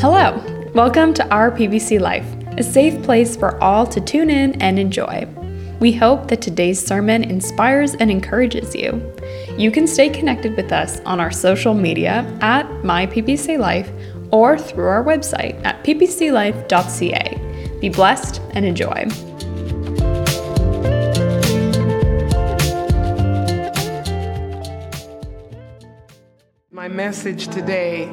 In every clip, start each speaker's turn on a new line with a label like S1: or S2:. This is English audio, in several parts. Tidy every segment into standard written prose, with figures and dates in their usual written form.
S1: Hello, welcome to our PBC Life, a safe place for all to tune in and enjoy. We hope that today's sermon inspires and encourages you. You can stay connected with us on our social media at MyPBCLife or through our website at ppclife.ca. Be blessed and enjoy.
S2: My message today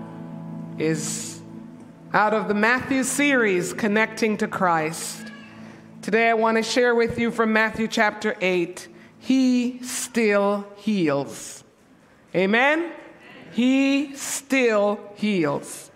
S2: is out of the Matthew series, Connecting to Christ. Today I want to share with you from Matthew chapter 8, He still heals. Amen? He still heals.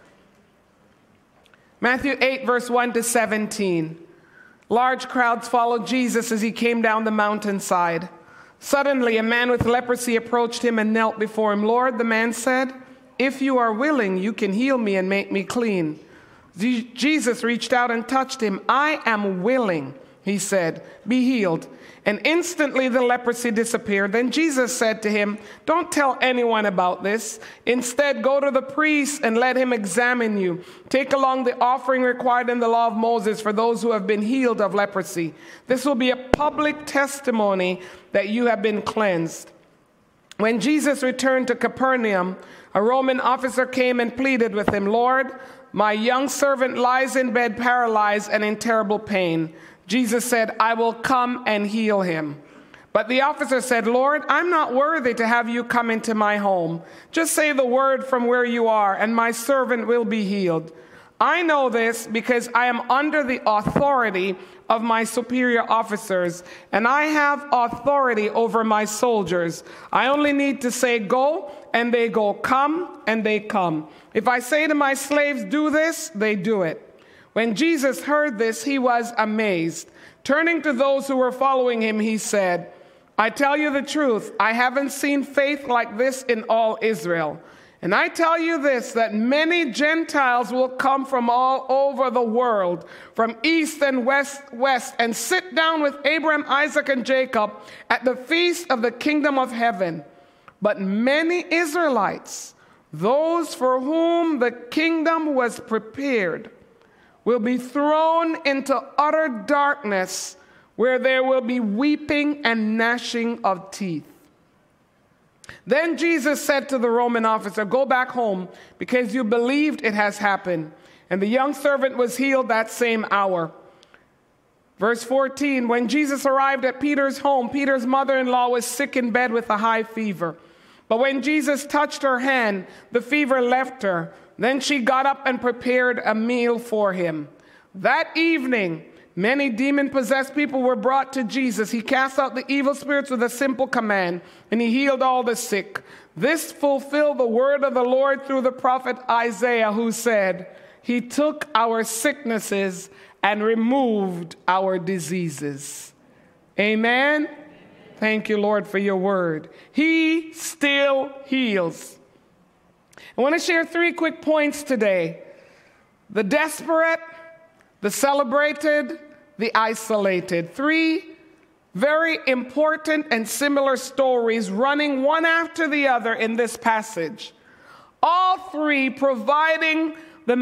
S2: Matthew 8, verse 1 to 17. Large crowds followed Jesus as he came down the mountainside. Suddenly, a man with leprosy approached him and knelt before him. "Lord," the man said, "if you are willing, you can heal me and make me clean." Jesus reached out and touched him. "I am willing," he said, "be healed." And instantly the leprosy disappeared. Then Jesus said to him, "Don't tell anyone about this. Instead, go to the priest and let him examine you. Take along the offering required in the law of Moses for those who have been healed of leprosy. This will be a public testimony that you have been cleansed." When Jesus returned to Capernaum, a Roman officer came and pleaded with him, "Lord, my young servant lies in bed paralyzed and in terrible pain." Jesus said, "I will come and heal him." But the officer said, "Lord, I'm not worthy to have you come into my home. Just say the word from where you are, and my servant will be healed. I know this because I am under the authority of my superior officers, and I have authority over my soldiers. I only need to say, 'Go,' and they go, 'Come,' and they come. If I say to my slaves, 'Do this,' they do it." When Jesus heard this, he was amazed. Turning to those who were following him, he said, "I tell you the truth, I haven't seen faith like this in all Israel. And I tell you this, that many Gentiles will come from all over the world, from east and west, and sit down with Abraham, Isaac, and Jacob at the feast of the kingdom of heaven. But many Israelites, those for whom the kingdom was prepared, will be thrown into utter darkness, where there will be weeping and gnashing of teeth." Then Jesus said to the Roman officer, "Go back home, because you believed it has happened." And the young servant was healed that same hour. Verse 14, when Jesus arrived at Peter's home, Peter's mother-in-law was sick in bed with a high fever. But when Jesus touched her hand, the fever left her. Then she got up and prepared a meal for him. That evening, many demon-possessed people were brought to Jesus. He cast out the evil spirits with a simple command, and he healed all the sick. This fulfilled the word of the Lord through the prophet Isaiah, who said, "He took our sicknesses and removed our diseases." Amen. Thank you, Lord, for your word. He still heals. I want to share 3 quick points today: the desperate, the celebrated, the isolated. 3 very important and similar stories running one after the other in this passage. All 3 proving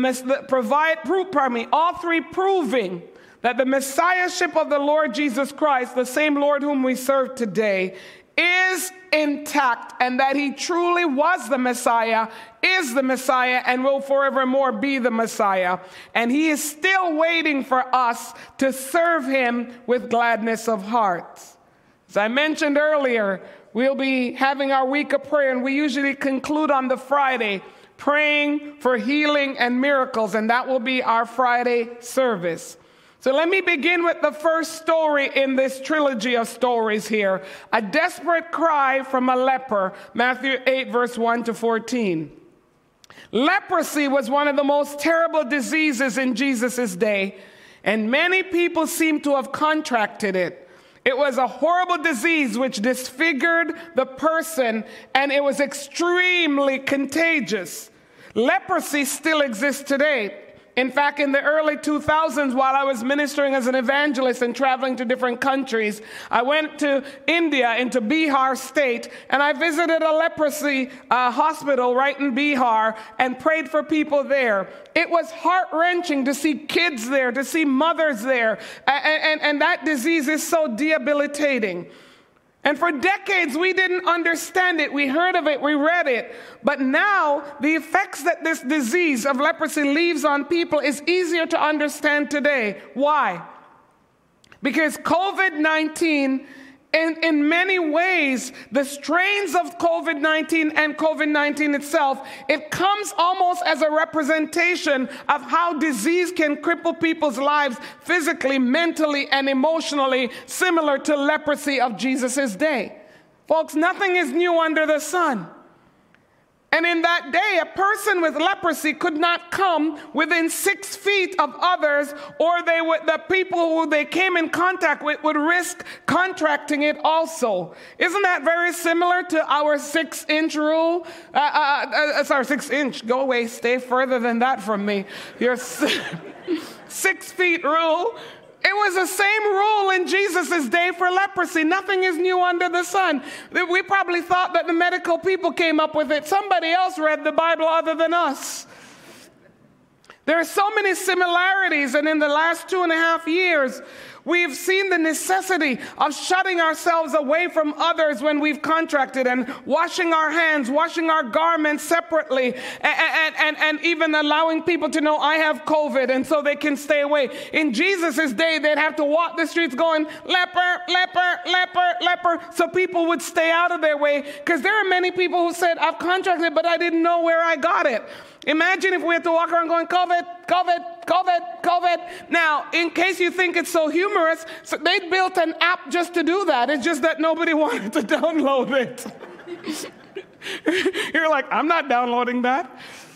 S2: that the Messiahship of the Lord Jesus Christ, the same Lord whom we serve today, is intact, and that he truly was the Messiah, is the Messiah, and will forevermore be the Messiah. And he is still waiting for us to serve him with gladness of heart. As I mentioned earlier, we'll be having our week of prayer, and we usually conclude on the Friday praying for healing and miracles, and that will be our Friday service. So let me begin with the first story in this trilogy of stories here. A desperate cry from a leper, Matthew 8, verse 1 to 14. Leprosy was one of the most terrible diseases in Jesus' day, and many people seem to have contracted it. It was a horrible disease which disfigured the person, and it was extremely contagious. Leprosy still exists today. In fact, in the early 2000s, while I was ministering as an evangelist and traveling to different countries, I went to India, into Bihar state, and I visited a leprosy hospital right in Bihar and prayed for people there. It was heart-wrenching to see kids there, to see mothers there, and that disease is so debilitating. And for decades, we didn't understand it. We heard of it, we read it. But now, the effects that this disease of leprosy leaves on people is easier to understand today. Why? Because COVID-19, in many ways, the strains of COVID-19 and COVID-19 itself, it comes almost as a representation of how disease can cripple people's lives physically, mentally, and emotionally, similar to leprosy of Jesus' day. Folks, nothing is new under the sun. And in that day, a person with leprosy could not come within 6 feet of others, or the people who they came in contact with would risk contracting it also. Isn't that very similar to our 6-inch rule? Sorry, 6-inch. Go away. Stay further than that from me. Your 6 feet rule. It was the same rule in Jesus' day for leprosy. Nothing is new under the sun. We probably thought that the medical people came up with it. Somebody else read the Bible other than us. There are so many similarities, and in the last 2.5 years, we've seen the necessity of shutting ourselves away from others when we've contracted, and washing our hands, washing our garments separately, and even allowing people to know I have COVID, and so they can stay away. In Jesus' day, they'd have to walk the streets going, leper, leper, leper, leper, so people would stay out of their way, because there are many people who said, I've contracted, but I didn't know where I got it. Imagine if we had to walk around going, COVID, COVID, COVID, COVID. Now, in case you think it's so humorous, so they built an app just to do that. It's just that nobody wanted to download it. You're like, I'm not downloading that.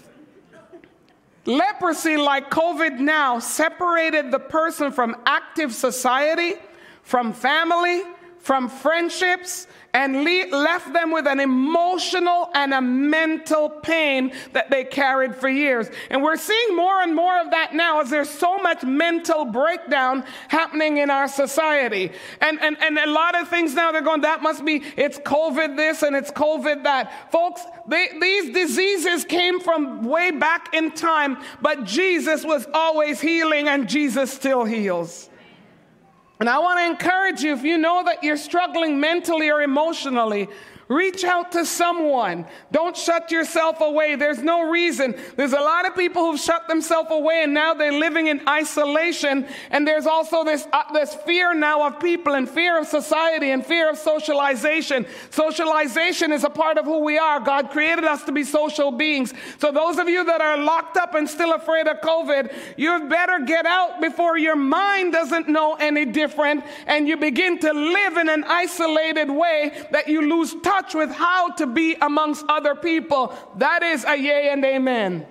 S2: Leprosy, like COVID now, separated the person from active society, from family, from friendships, and left them with an emotional and a mental pain that they carried for years. And we're seeing more and more of that now, as there's so much mental breakdown happening in our society. And a lot of things now, they're going, that must be, it's COVID this and it's COVID that. Folks, these diseases came from way back in time, but Jesus was always healing, and Jesus still heals. And I want to encourage you, if you know that you're struggling mentally or emotionally, reach out to someone. Don't shut yourself away. There's no reason. There's a lot of people who've shut themselves away, and now they're living in isolation. And there's also this fear now of people, and fear of society, and fear of socialization. Socialization is a part of who we are. God created us to be social beings. So those of you that are locked up and still afraid of COVID, you better get out before your mind doesn't know any different, and you begin to live in an isolated way that you lose touch with how to be amongst other people. That is a yay and amen.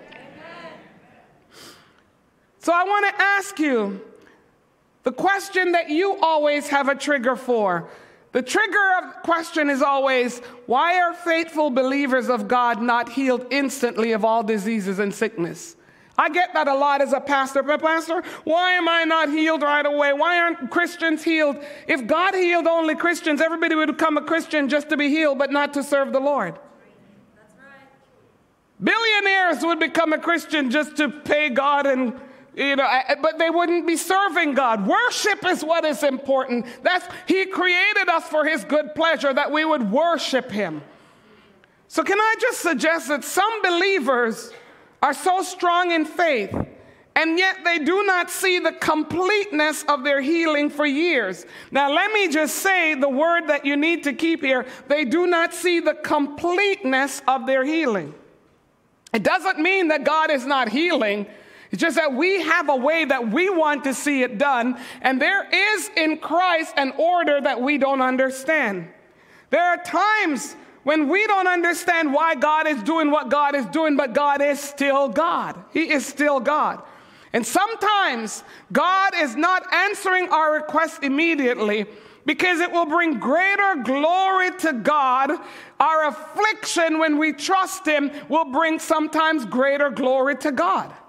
S2: So I want to ask you the question that you always have a trigger for. The trigger of question is always, why are faithful believers of God not healed instantly of all diseases and sickness? I get that a lot as a pastor. But pastor, why am I not healed right away? Why aren't Christians healed? If God healed only Christians, everybody would become a Christian just to be healed, but not to serve the Lord. That's right. Billionaires would become a Christian just to pay God, and but they wouldn't be serving God. Worship is what is important. He created us for his good pleasure, that we would worship him. So can I just suggest that some believers are so strong in faith, and yet they do not see the completeness of their healing for years. Now, let me just say the word that you need to keep here. They do not see the completeness of their healing. It doesn't mean that God is not healing. It's just that we have a way that we want to see it done, and there is in Christ an order that we don't understand. There are times when we don't understand why God is doing what God is doing, but God is still God. He is still God. And sometimes God is not answering our request immediately, because it will bring greater glory to God. Our affliction, when we trust him, will bring sometimes greater glory to God.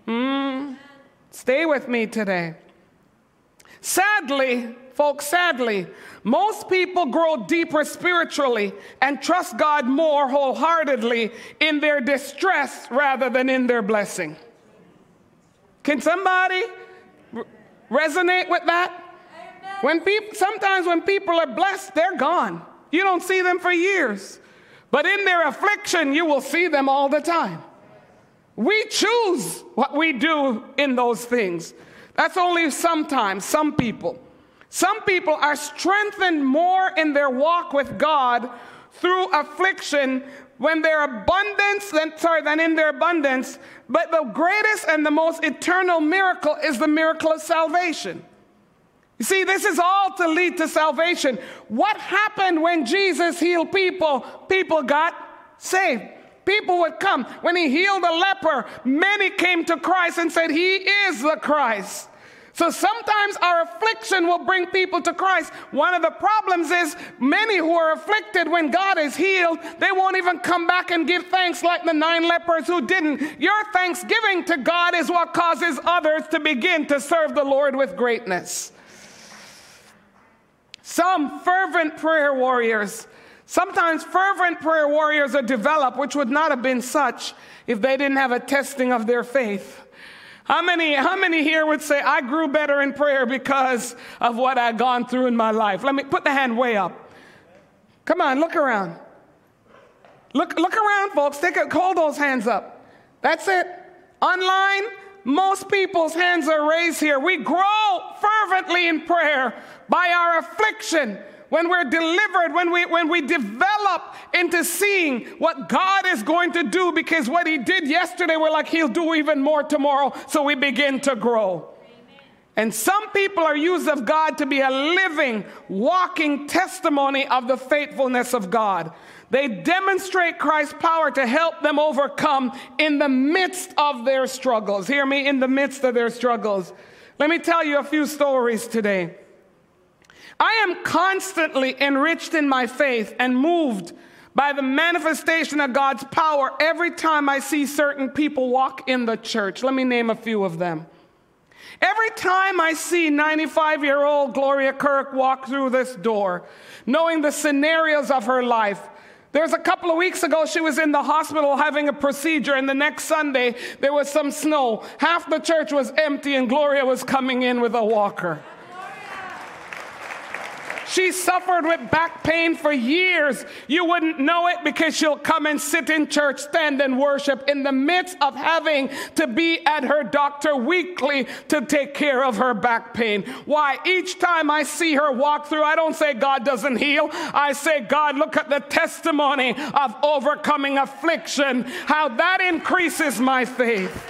S2: Stay with me today. Sadly, folks, sadly, most people grow deeper spiritually and trust God more wholeheartedly in their distress rather than in their blessing. Can somebody resonate with that? Sometimes when people are blessed, they're gone. You don't see them for years. But in their affliction, you will see them all the time. We choose what we do in those things. That's only sometimes, some people. Some people are strengthened more in their walk with God through affliction than in their abundance. But the greatest and the most eternal miracle is the miracle of salvation. You see, this is all to lead to salvation. What happened when Jesus healed people? People got saved. People would come. When he healed a leper, many came to Christ and said, he is the Christ. So sometimes our affliction will bring people to Christ. One of the problems is many who are afflicted, when God is healed, they won't even come back and give thanks like the 9 lepers who didn't. Your thanksgiving to God is what causes others to begin to serve the Lord with greatness. Sometimes fervent prayer warriors are developed, which would not have been such if they didn't have a testing of their faith. How many here would say, I grew better in prayer because of what I've gone through in my life? Let me put the hand way up. Come on, look around. Look around, folks. Hold those hands up. That's it. Online, most people's hands are raised here. We grow fervently in prayer by our affliction. When we're delivered, when we develop into seeing what God is going to do, because what he did yesterday, we're like, he'll do even more tomorrow, so we begin to grow. Amen. And some people are used of God to be a living, walking testimony of the faithfulness of God. They demonstrate Christ's power to help them overcome in the midst of their struggles. Hear me, in the midst of their struggles. Let me tell you a few stories today. I am constantly enriched in my faith and moved by the manifestation of God's power every time I see certain people walk in the church. Let me name a few of them. Every time I see 95-year-old Gloria Kirk walk through this door, knowing the scenarios of her life. There's a couple of weeks ago, she was in the hospital having a procedure, and the next Sunday, there was some snow. Half the church was empty, and Gloria was coming in with a walker. She suffered with back pain for years. You wouldn't know it because she'll come and sit in church, stand and worship in the midst of having to be at her doctor weekly to take care of her back pain. Why? Each time I see her walk through, I don't say God doesn't heal. I say, God, look at the testimony of overcoming affliction, how that increases my faith.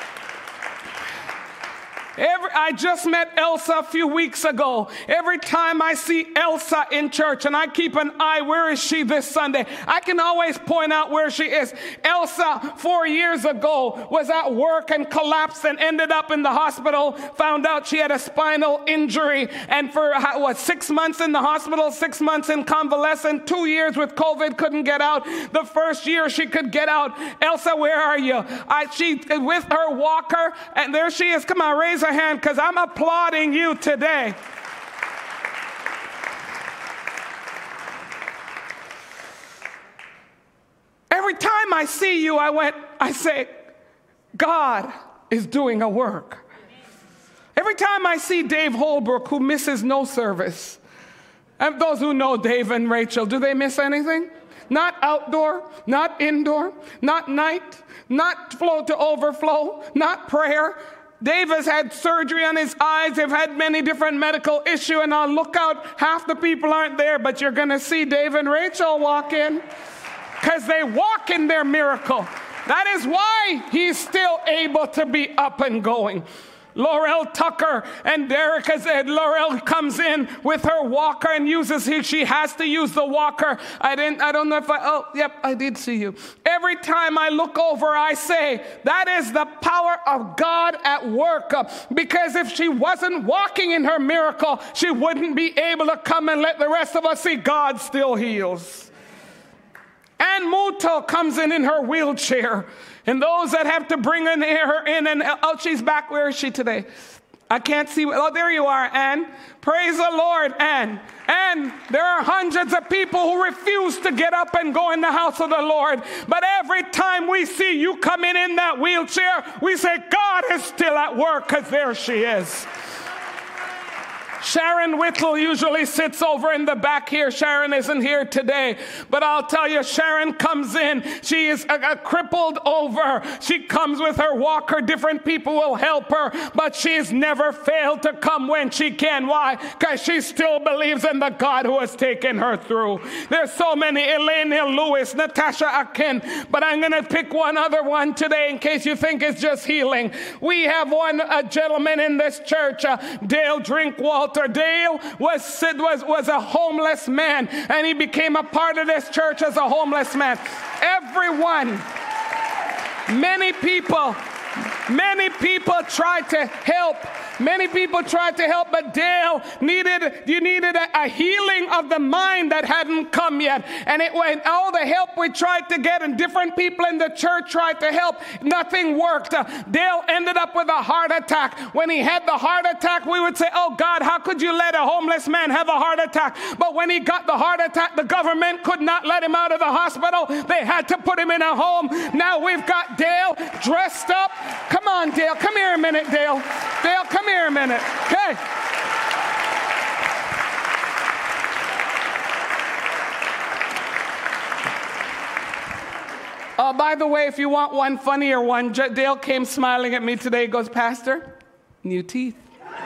S2: I just met Elsa a few weeks ago. Every time I see Elsa in church, and I keep an eye, where is she this Sunday? I can always point out where she is. Elsa, 4 years ago, was at work and collapsed and ended up in the hospital, found out she had a spinal injury, and for, 6 months in the hospital, 6 months in convalescent, 2 years with COVID, couldn't get out. The first year she could get out. Elsa, where are you? She with her walker, and there she is. Come on, raise her hand, because I'm applauding you today. Every time I see you, I say, God is doing a work. Every time I see Dave Holbrook, who misses no service, and those who know Dave and Rachel, do they miss anything? Not outdoor, not indoor, not night, not flow to overflow, not prayer. Dave has had surgery on his eyes. They've had many different medical issues, and I'll look out. Half the people aren't there, but you're going to see Dave and Rachel walk in because they walk in their miracle. That is why he's still able to be up and going. Laurel Tucker and Derek, as Laurel comes in with her walker and she has to use the walker. I don't know if I did see you. Every time I look over, I say, that is the power of God at work. Because if she wasn't walking in her miracle, she wouldn't be able to come and let the rest of us see God still heals. Ann Muto comes in her wheelchair. And those that have to bring her in and out, she's back. Where is she today? I can't see. Oh, there you are, Ann. Praise the Lord, Ann. And there are hundreds of people who refuse to get up and go in the house of the Lord. But every time we see you coming in that wheelchair, we say, God is still at work, because there she is. Sharon Whittle usually sits over in the back here. Sharon isn't here today. But I'll tell you, Sharon comes in. She is crippled over. She comes with her walker. Different people will help her. But she's never failed to come when she can. Why? Because she still believes in the God who has taken her through. There's so many. Elaine Lewis, Natasha Akin. But I'm going to pick one other one today in case you think it's just healing. We have a gentleman in this church, Dale Drinkwalter. Dale was a homeless man, and he became a part of this church as a homeless man. Everyone, many people tried to help. Many people tried to help, but Dale needed a healing of the mind that hadn't come yet. And all the help we tried to get, and different people in the church tried to help, nothing worked. Dale ended up with a heart attack. When he had the heart attack, we would say, oh God, how could you let a homeless man have a heart attack? But when he got the heart attack, the government could not let him out of the hospital. They had to put him in a home. Now we've got Dale dressed up. Come on, Dale. Come here a minute, Dale. Dale, come here a minute. Okay. By the way, if you want one funnier one, Dale came smiling at me today. He goes, Pastor, new teeth.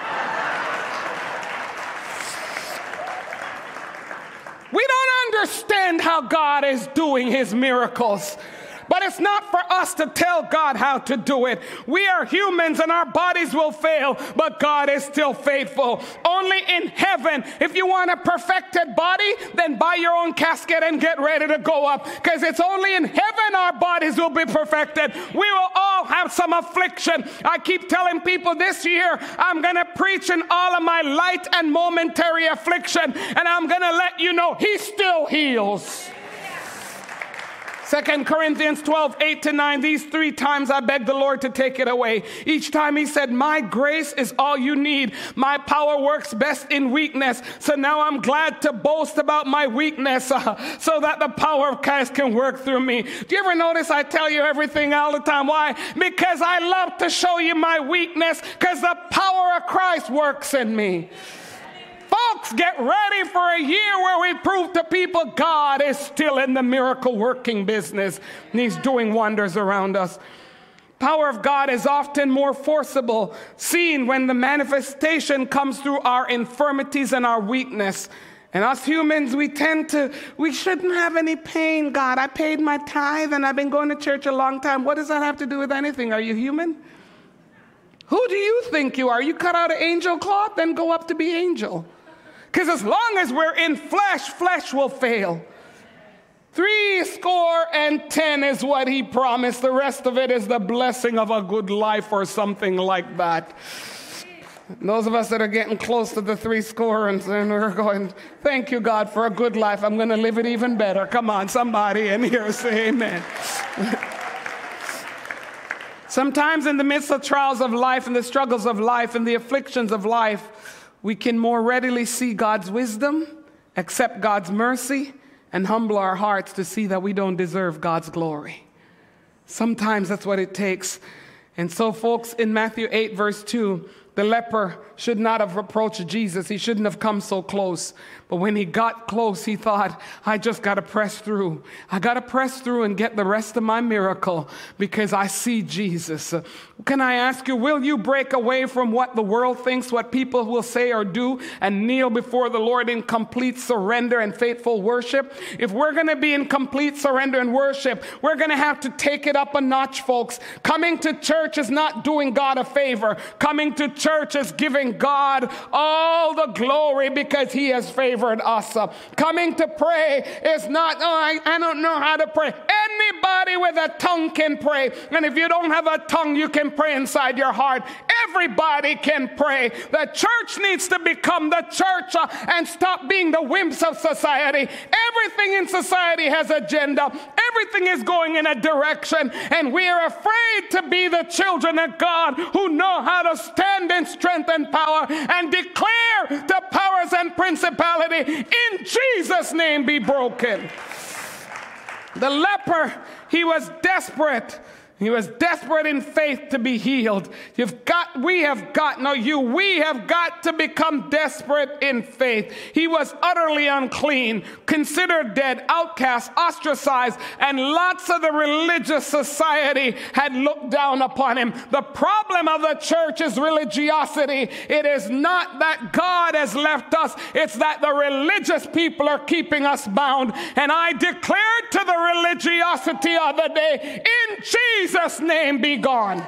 S2: We don't understand how God is doing his miracles. But it's not for us to tell God how to do it. We are humans and our bodies will fail, but God is still faithful. Only in heaven, if you want a perfected body, then buy your own casket and get ready to go up. Because it's only in heaven our bodies will be perfected. We will all have some affliction. I keep telling people this year, I'm going to preach in all of my light and momentary affliction. And I'm going to let you know he still heals. 2 Corinthians 12:8-9, these 3 times I begged the Lord to take it away. Each time he said, my grace is all you need. My power works best in weakness. So now I'm glad to boast about my weakness so that the power of Christ can work through me. Do you ever notice I tell you everything all the time? Why? Because I love to show you my weakness, because the power of Christ works in me. Folks, get ready for a year where we prove to people God is still in the miracle working business, and he's doing wonders around us. Power of God is often more forcible, seen when the manifestation comes through our infirmities and our weakness. And us humans, we shouldn't have any pain, God. I paid my tithe and I've been going to church a long time. What does that have to do with anything? Are you human? Who do you think you are? You cut out of angel cloth, then go up to be angel. Because as long as we're in flesh, flesh will fail. 70 is what he promised. The rest of it is the blessing of a good life or something like that. And those of us that are getting close to the 70, and we're going, thank you, God, for a good life. I'm going to live it even better. Come on, somebody in here say amen. Sometimes in the midst of trials of life and the struggles of life and the afflictions of life, we can more readily see God's wisdom, accept God's mercy, and humble our hearts to see that we don't deserve God's glory. Sometimes that's what it takes. And so, folks, in Matthew 8, verse 2, the leper should not have approached Jesus. He shouldn't have come so close. But when he got close, he thought, I just got to press through. I got to press through and get the rest of my miracle because I see Jesus. Can I ask you, will you break away from what the world thinks, what people will say or do, and kneel before the Lord in complete surrender and faithful worship? If we're going to be in complete surrender and worship, we're going to have to take it up a notch, folks. Coming to church is not doing God a favor. Coming to church is giving God all the glory because he has favored us. Coming to pray is not, I don't know how to pray. Anybody with a tongue can pray. And if you don't have a tongue, you can pray inside your heart. Everybody can pray. The church needs to become the church and stop being the wimps of society. Everything in society has agenda. Everything is going in a direction, and we are afraid to be the children of God who know how to stand in strength and power and declare the powers and principality in Jesus' name be broken. The leper, he was desperate. He was desperate in faith to be healed. We have got to become desperate in faith. He was utterly unclean, considered dead, outcast, ostracized, and lots of the religious society had looked down upon him. The problem of the church is religiosity. It is not that God has left us. It's that the religious people are keeping us bound. And I declared to the religiosity of the day, in Jesus' name, be gone.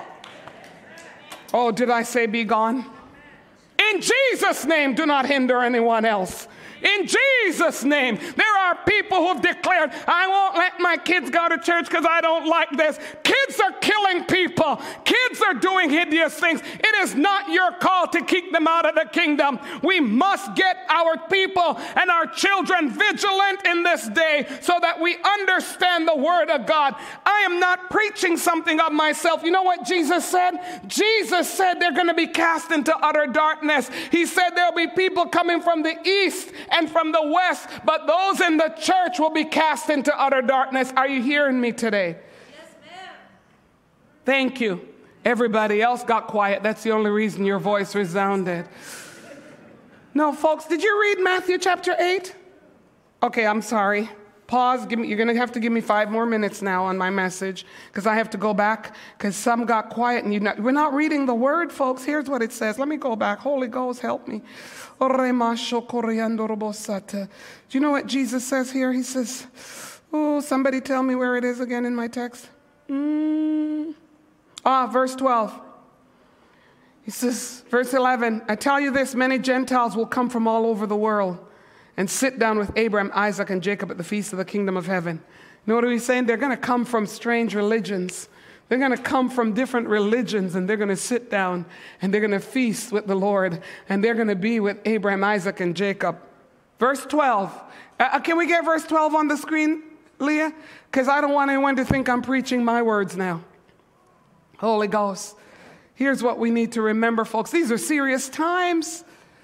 S2: Oh, did I say be gone? In Jesus' name, do not hinder anyone else. In Jesus' name. There are people who've declared, I won't let my kids go to church because I don't like this. Kids are killing people. Kids are doing hideous things. It is not your call to keep them out of the kingdom. We must get our people and our children vigilant in this day so that we understand the word of God. I am not preaching something of myself. You know what Jesus said? Jesus said they're going to be cast into utter darkness. He said there'll be people coming from the east and from the west, but those in the church will be cast into utter darkness. Are you hearing me today?
S3: Yes, ma'am.
S2: Thank you. Everybody else got quiet. That's the only reason your voice resounded. No, folks, did you read Matthew chapter 8? Okay, I'm sorry. Pause. You're going to have to give me 5 more minutes now on my message because I have to go back because some got quiet and we're not reading the word, folks. Here's what it says. Let me go back. Holy Ghost, help me. Do you know what Jesus says here? He says, oh, somebody tell me where it is again in my text. Verse 12. He says, verse 11, I tell you this, many Gentiles will come from all over the world and sit down with Abraham, Isaac, and Jacob at the feast of the kingdom of heaven. You know what he's saying? They're going to come from strange religions. They're going to come from different religions, and they're going to sit down, and they're going to feast with the Lord, and they're going to be with Abraham, Isaac, and Jacob. Verse 12. Can we get verse 12 on the screen, Leah? Because I don't want anyone to think I'm preaching my words now. Holy Ghost. Here's what we need to remember, folks. These are serious times.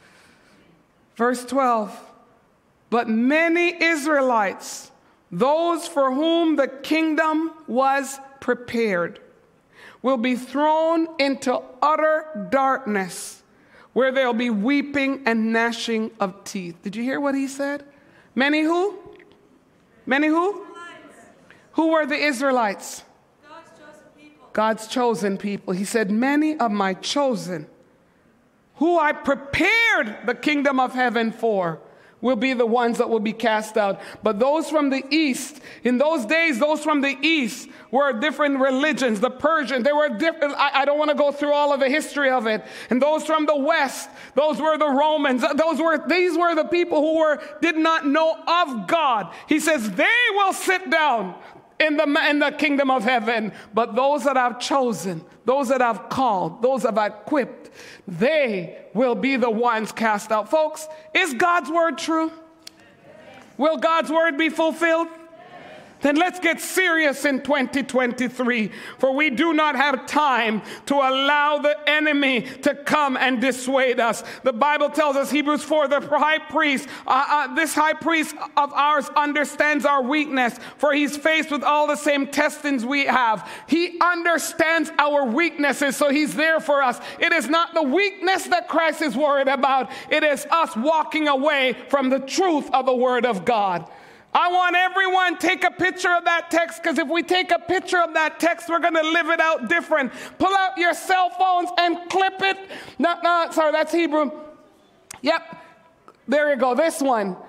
S2: Verse 12. But many Israelites, those for whom the kingdom was prepared, will be thrown into utter darkness, where there'll be weeping and gnashing of teeth. Did you hear what he said? Many who? Many who? Who were the Israelites?
S3: God's chosen people.
S2: God's chosen people. He said, many of my chosen, who I prepared the kingdom of heaven for, will be the ones that will be cast out. But those from the east, in those days, those from the east were different religions. The Persians, they were different. I don't want to go through all of the history of it. And those from the west, those were the Romans. These were the people who did not know of God. He says, they will sit down in the kingdom of heaven. But those that I've chosen, those that I've called, those that I've equipped, they will be the ones cast out. Folks, is God's word true? Will God's word be fulfilled? Then let's get serious in 2023, for we do not have time to allow the enemy to come and dissuade us. The Bible tells us, Hebrews 4, the high priest, this high priest of ours understands our weakness, for he's faced with all the same testings we have. He understands our weaknesses, so he's there for us. It is not the weakness that Christ is worried about. It is us walking away from the truth of the word of God. I want everyone to take a picture of that text, because if we take a picture of that text, we're going to live it out different. Pull out your cell phones and clip it. Sorry, that's Hebrew. Yep, there you go, this one.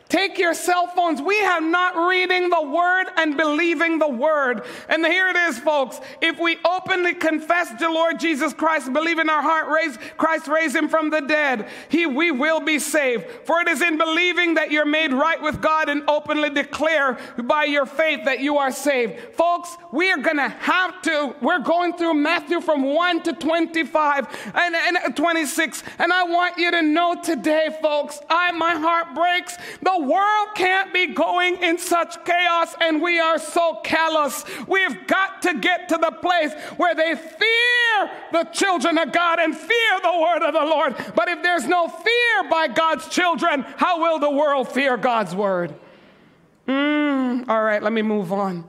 S2: Take your cell phones. We have not reading the word and believing the word. And here it is, folks. If we openly confess the Lord Jesus Christ, believe in our heart, Christ raised him from the dead, we will be saved. For it is in believing that you're made right with God and openly declare by your faith that you are saved. Folks, we are going to have to, we're going through Matthew from 1 to 25 and 26. And I want you to know today, folks, my heart breaks. The world can't be going in such chaos, and we are so callous. We've got to get to the place where they fear the children of God and fear the word of the Lord. But if there's no fear by God's children, how will the world fear God's word? All right, let me move on.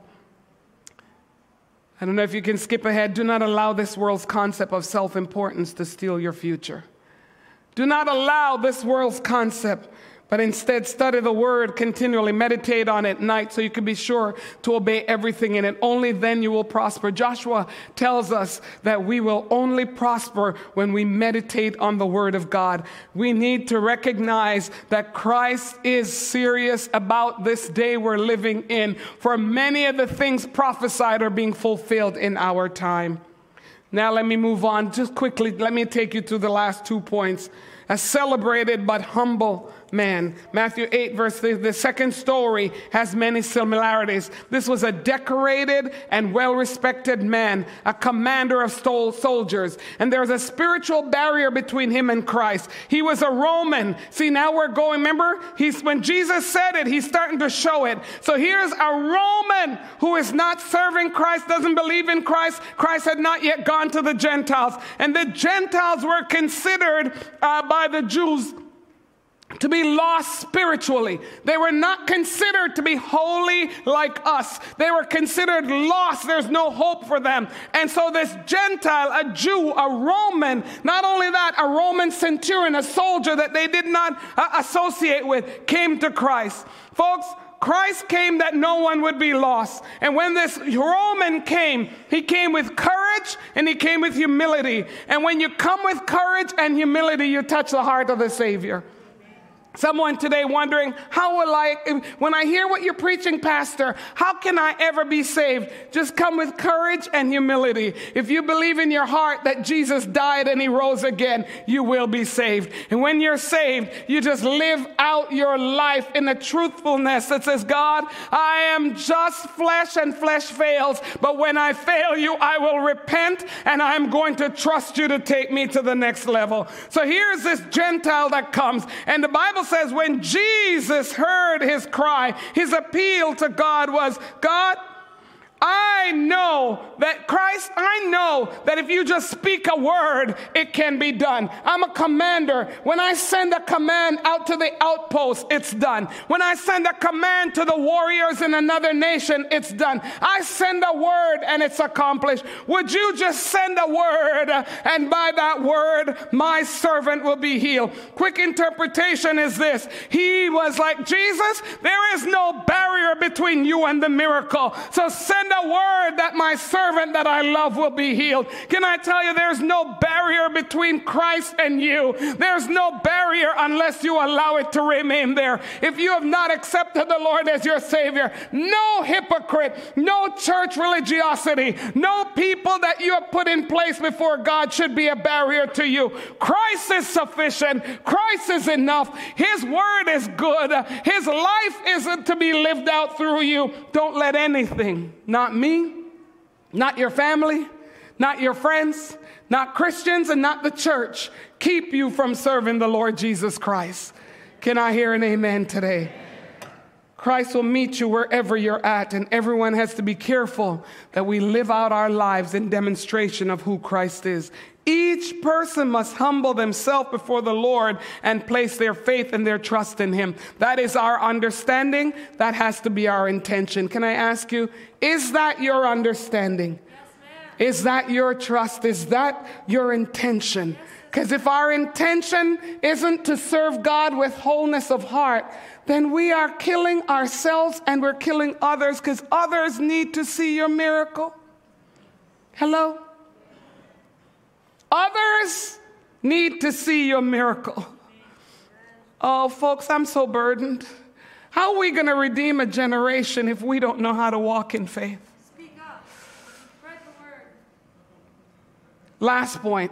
S2: I don't know if you can skip ahead. Do not allow this world's concept of self-importance to steal your future. Do not allow this world's concept, but instead study the word continually, meditate on it at night so you can be sure to obey everything in it. Only then you will prosper. Joshua tells us that we will only prosper when we meditate on the word of God. We need to recognize that Christ is serious about this day we're living in, for many of the things prophesied are being fulfilled in our time. Now let me move on. Just quickly, let me take you through the last 2 points. A celebrated but humble man. Matthew 8, verse 3, the second story has many similarities. This was a decorated and well-respected man, a commander of soldiers. And there's a spiritual barrier between him and Christ. He was a Roman. See, now we're going, remember? When Jesus said it, he's starting to show it. So here's a Roman who is not serving Christ, doesn't believe in Christ. Christ had not yet gone to the Gentiles. And the Gentiles were considered by the Jews to be lost spiritually. They were not considered to be holy like us. They were considered lost. There's no hope for them. And so this Gentile, a Jew, a Roman, not only that, a Roman centurion, a soldier that they did not associate with, came to Christ. Folks, Christ came that no one would be lost. And when this Roman came, he came with courage and he came with humility. And when you come with courage and humility, you touch the heart of the Savior. Someone today wondering, when I hear what you're preaching, Pastor, how can I ever be saved? Just come with courage and humility. If you believe in your heart that Jesus died and he rose again, you will be saved. And when you're saved, you just live out your life in a truthfulness that says, God, I am just flesh and flesh fails, but when I fail you, I will repent and I'm going to trust you to take me to the next level. So here's this Gentile that comes, and the Bible says when Jesus heard his cry, his appeal to God was, God, I know that if you just speak a word, it can be done. I'm a commander. When I send a command out to the outpost, it's done. When I send a command to the warriors in another nation, it's done. I send a word and it's accomplished. Would you just send a word, and by that word, my servant will be healed? Quick interpretation is this. He was like, Jesus, there is no barrier between you and the miracle. So send a word that my servant that I love will be healed. Can I tell you, there's no barrier between Christ and you. There's no barrier unless you allow it to remain there. If you have not accepted the Lord as your Savior, no hypocrite, no church religiosity, no people that you have put in place before God should be a barrier to you. Christ is sufficient. Christ is enough. His word is good. His life is to be lived out through you. Don't let anything, not me, not your family, not your friends, not Christians, and not the church, keep you from serving the Lord Jesus Christ. Can I hear an amen today? Christ will meet you wherever you're at, and everyone has to be careful that we live out our lives in demonstration of who Christ is. Each person must humble themselves before the Lord and place their faith and their trust in him. That is our understanding. That has to be our intention. Can I ask you, is that your understanding?
S3: Yes, ma'am.
S2: Is that your trust? Is that your intention? Because if our intention isn't to serve God with wholeness of heart, then we are killing ourselves and we're killing others, because others need to see your miracle. Hello? Others need to see your miracle. Oh, folks, I'm so burdened. How are we going to redeem a generation if we don't know how to walk in faith?
S3: Speak up. Spread the word.
S2: Last point.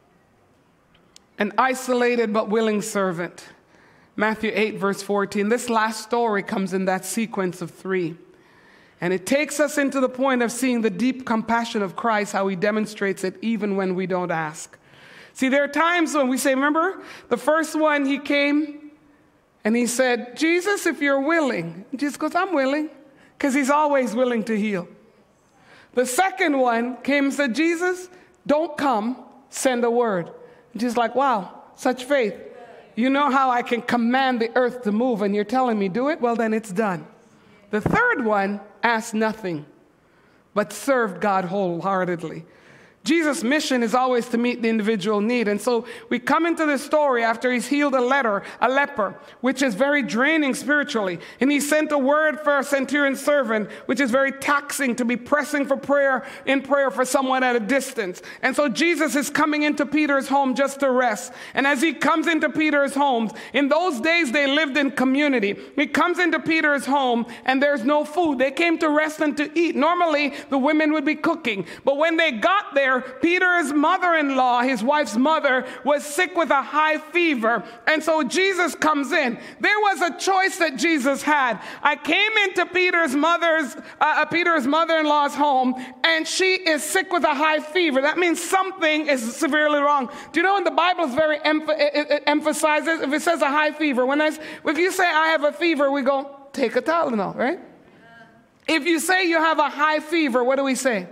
S2: An isolated but willing servant. Matthew 8, verse 14. This last story comes in that sequence of 3. And it takes us into the point of seeing the deep compassion of Christ, how he demonstrates it even when we don't ask. See, there are times when we say, remember, the first one, he came and he said, Jesus, if you're willing. And Jesus goes, I'm willing, because he's always willing to heal. The second one came and said, Jesus, don't come, send a word. And Jesus like, wow, such faith. You know how I can command the earth to move, and you're telling me do it? Well, then it's done. The third one asked nothing, but served God wholeheartedly. Jesus' mission is always to meet the individual need. And so we come into this story after he's healed a leper, which is very draining spiritually. And he sent a word for a centurion servant, which is very taxing to be pressing for prayer for someone at a distance. And so Jesus is coming into Peter's home just to rest. And as he comes into Peter's home, in those days they lived in community. He comes into Peter's home and there's no food. They came to rest and to eat. Normally the women would be cooking. But when they got there, Peter's mother-in-law, his wife's mother, was sick with a high fever. And so Jesus comes in. There was a choice that Jesus had. I came into Peter's mother-in-law's home, and she is sick with a high fever. That means something is severely wrong. Do you know when the Bible is very it emphasizes, if it says a high fever, if you say I have a fever, we go, take a Tylenol, right? If you say you have a high fever, what do we say?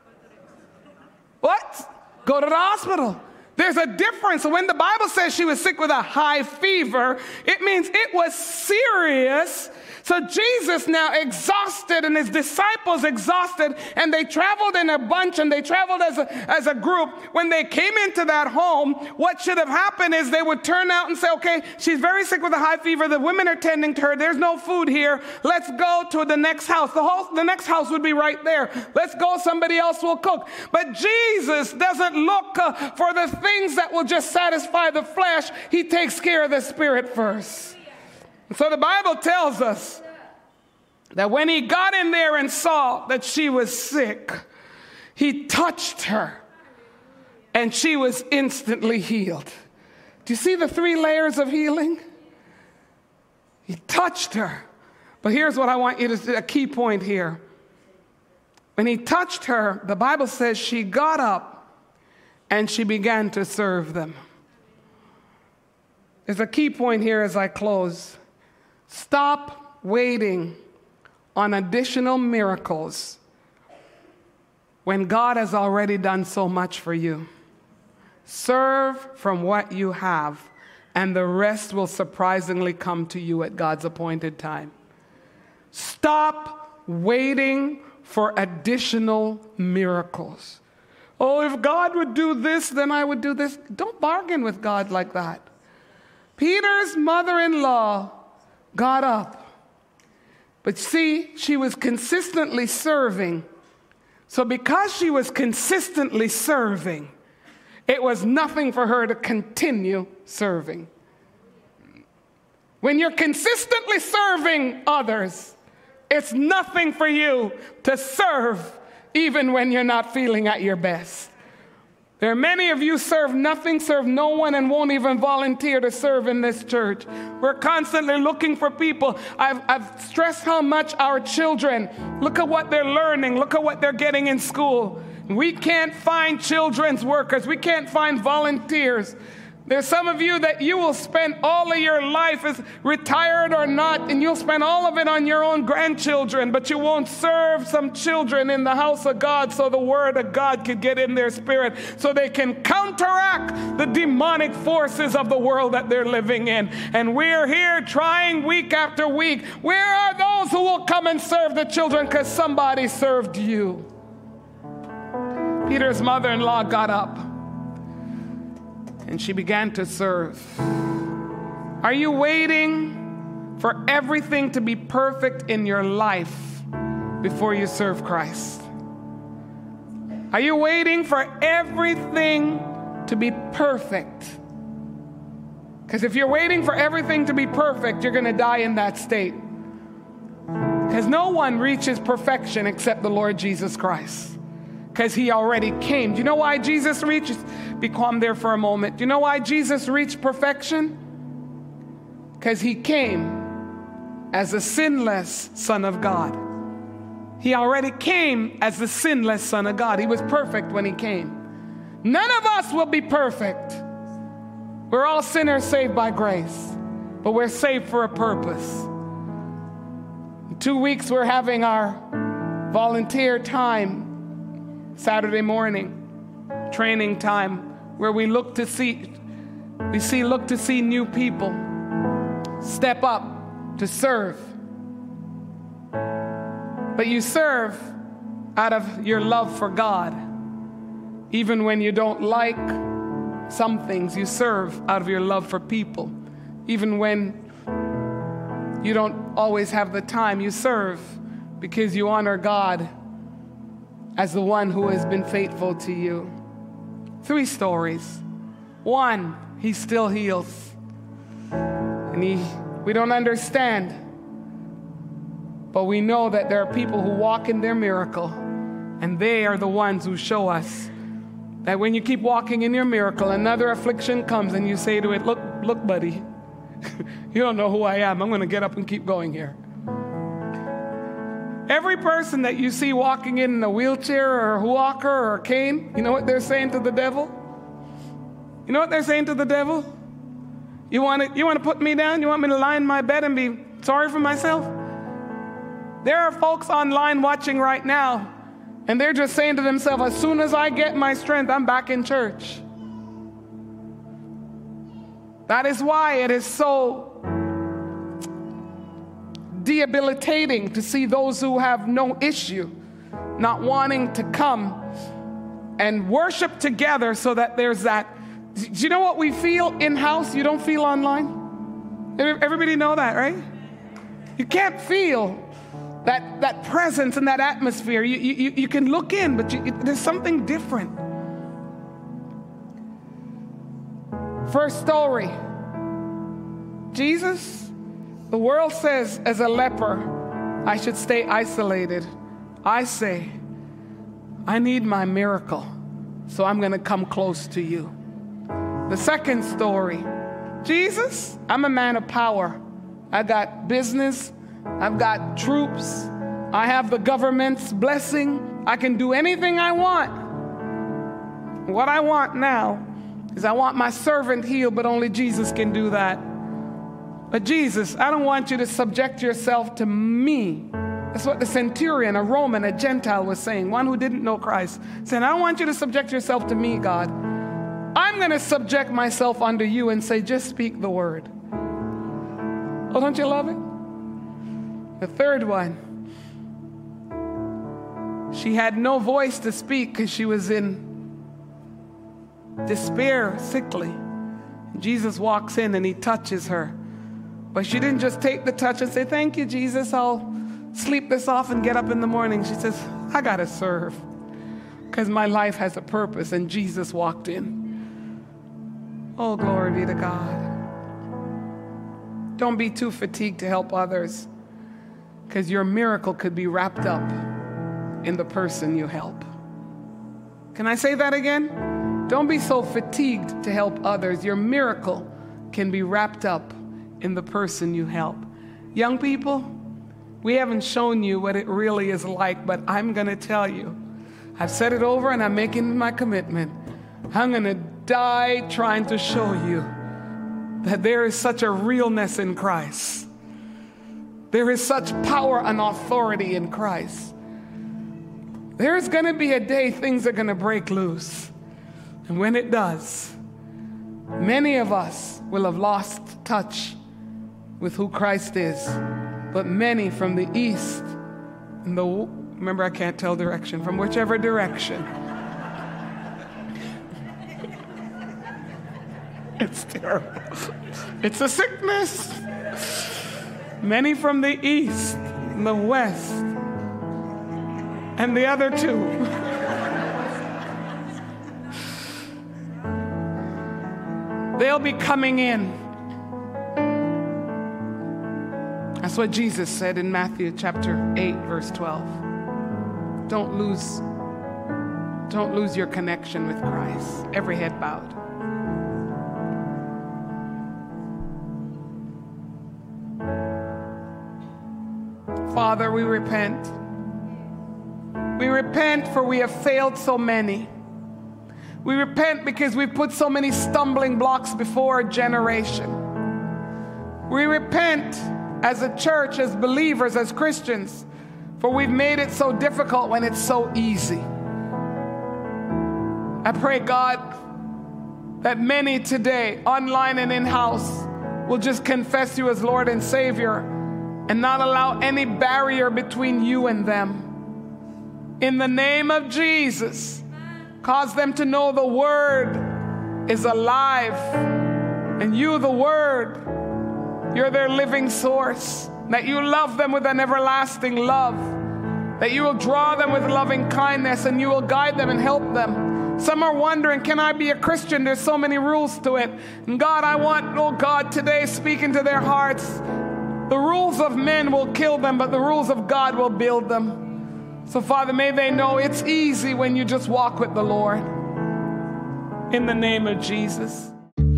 S2: What? Go to the hospital. There's a difference. So when the Bible says she was sick with a high fever, it means it was serious. So Jesus now exhausted and his disciples exhausted, and they traveled in a bunch and they traveled as a group. When they came into that home, what should have happened is they would turn out and say, okay, she's very sick with a high fever. The women are tending to her. There's no food here. Let's go to the next house. The next house would be right there. Let's go. Somebody else will cook. But Jesus doesn't look for the things that will just satisfy the flesh. He takes care of the spirit first. So the Bible tells us that when he got in there and saw that she was sick, he touched her and she was instantly healed. Do you see the 3 layers of healing? He touched her. But here's what I want you to see, a key point here. When he touched her, the Bible says she got up and she began to serve them. There's a key point here as I close. Stop waiting on additional miracles when God has already done so much for you. Serve from what you have, and the rest will surprisingly come to you at God's appointed time. Stop waiting for additional miracles. Oh, if God would do this, then I would do this. Don't bargain with God like that. Peter's mother-in-law got up. But see, she was consistently serving. So because she was consistently serving, it was nothing for her to continue serving. When you're consistently serving others, it's nothing for you to serve even when you're not feeling at your best. There are many of you serve nothing, serve no one, and won't even volunteer to serve in this church. We're constantly looking for people. I've stressed how much our children, look at what they're learning, look at what they're getting in school. We can't find children's workers. We can't find volunteers. There's some of you that you will spend all of your life, as retired or not, and you'll spend all of it on your own grandchildren, but you won't serve some children in the house of God so the word of God could get in their spirit, so they can counteract the demonic forces of the world that they're living in. And we're here trying week after week. Where are those who will come and serve the children because somebody served you? Peter's mother-in-law got up and she began to serve. Are you waiting for everything to be perfect in your life before you serve Christ? Are you waiting for everything to be perfect? Because if you're waiting for everything to be perfect, you're going to die in that state. Because no one reaches perfection except the Lord Jesus Christ. Because he already came. Do you know why Jesus reached? Be calm there for a moment. Do you know why Jesus reached perfection? Because he came as a sinless Son of God. He already came as the sinless Son of God. He was perfect when he came. None of us will be perfect. We're all sinners saved by grace, but we're saved for a purpose. In 2 weeks, we're having our volunteer time, Saturday morning, training time, where we look to see new people step up to serve. But you serve out of your love for God. Even when you don't like some things, you serve out of your love for people. Even when you don't always have the time, you serve because you honor God as the one who has been faithful to you. 3 stories. 1, he still heals. And we don't understand, but we know that there are people who walk in their miracle, and they are the ones who show us that when you keep walking in your miracle, another affliction comes and you say to it, look, buddy, you don't know who I am. I'm going to get up and keep going here. Every person that you see walking in a wheelchair or a walker or a cane, you know what they're saying to the devil? You know what they're saying to the devil? You want to put me down? You want me to lie in my bed and be sorry for myself? There are folks online watching right now, and they're just saying to themselves, as soon as I get my strength, I'm back in church. That is why it is so debilitating to see those who have no issue not wanting to come and worship together, so that there's that. Do you know what we feel in-house you don't feel online? Everybody know that, right? You can't feel that presence and that atmosphere. You can look in, but there's something different. First story. Jesus, the world says as a leper, I should stay isolated. I say, I need my miracle, so I'm going to come close to you. The second story. Jesus, I'm a man of power. I got business. I've got troops. I have the government's blessing. I can do anything I want. What I want now is I want my servant healed, but only Jesus can do that. But Jesus, I don't want you to subject yourself to me. That's what the centurion, a Roman, a Gentile was saying, one who didn't know Christ, saying, I don't want you to subject yourself to me, God. I'm going to subject myself unto you and say, just speak the word. Oh, don't you love it? The third one, she had no voice to speak because she was in despair, sickly. Jesus walks in and he touches her. But she didn't just take the touch and say, thank you, Jesus, I'll sleep this off and get up in the morning. She says, I got to serve because my life has a purpose. And Jesus walked in. Oh, glory be to God. Don't be too fatigued to help others, because your miracle could be wrapped up in the person you help. Can I say that again? Don't be so fatigued to help others. Your miracle can be wrapped up in the person you help. Young people, we haven't shown you what it really is like, but I'm going to tell you. I've said it over and I'm making my commitment. I'm going to die trying to show you that there is such a realness in Christ. There is such power and authority in Christ. There's going to be a day things are going to break loose. And when it does, many of us will have lost touch with who Christ is. But many from the east, remember I can't tell direction, from whichever direction. It's terrible. It's a sickness. Many from the east, and the west, and the other two. They'll be coming in That's what Jesus said in Matthew chapter 8, verse 12. Don't lose your connection with Christ. Every head bowed. Father, we repent. We repent for we have failed so many. We repent because we've put so many stumbling blocks before our generation. We repent as a church, as believers, as Christians, for we've made it so difficult when it's so easy. I pray, God, that many today, online and in-house, will just confess you as Lord and Savior and not allow any barrier between you and them. In the name of Jesus, cause them to know the Word is alive, and you, the Word, you're their living source, that you love them with an everlasting love, that you will draw them with loving kindness, and you will guide them and help them. Some are wondering, can I be a Christian? There's so many rules to it. And God, I want, oh God, today speak into their hearts. The rules of men will kill them, but the rules of God will build them. So, Father, may they know it's easy when you just walk with the Lord. In the name of Jesus.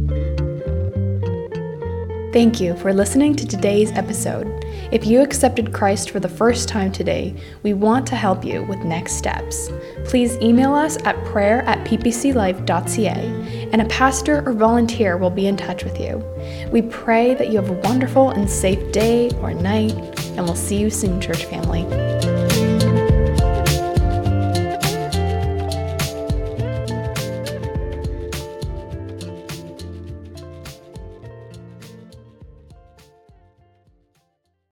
S1: Thank you for listening to today's episode. If you accepted Christ for the first time today, we want to help you with next steps. Please email us at prayer@ppclife.ca, and a pastor or volunteer will be in touch with you. We pray that you have a wonderful and safe day or night, and we'll see you soon, church family.